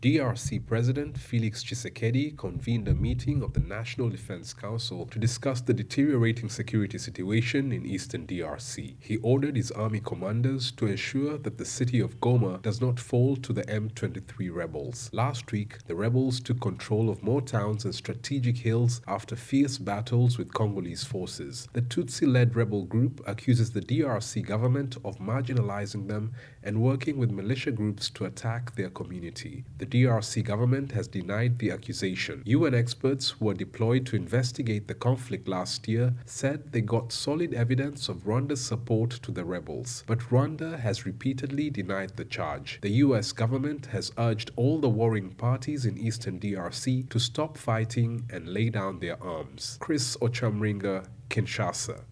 DRC President Felix Tshisekedi convened a meeting of the National Defense Council to discuss the deteriorating security situation in eastern DRC. He ordered his army commanders to ensure that the city of Goma does not fall to the M23 rebels. Last week, the rebels took control of more towns and strategic hills after fierce battles with Congolese forces. The Tutsi-led rebel group accuses the DRC government of marginalizing them and working with militia groups to attack their community. The DRC government has denied the accusation. UN experts who were deployed to investigate the conflict last year said they got solid evidence of Rwanda's support to the rebels, but Rwanda has repeatedly denied the charge. The US government has urged all the warring parties in eastern DRC to stop fighting and lay down their arms. Chris Ochamringa, Kinshasa.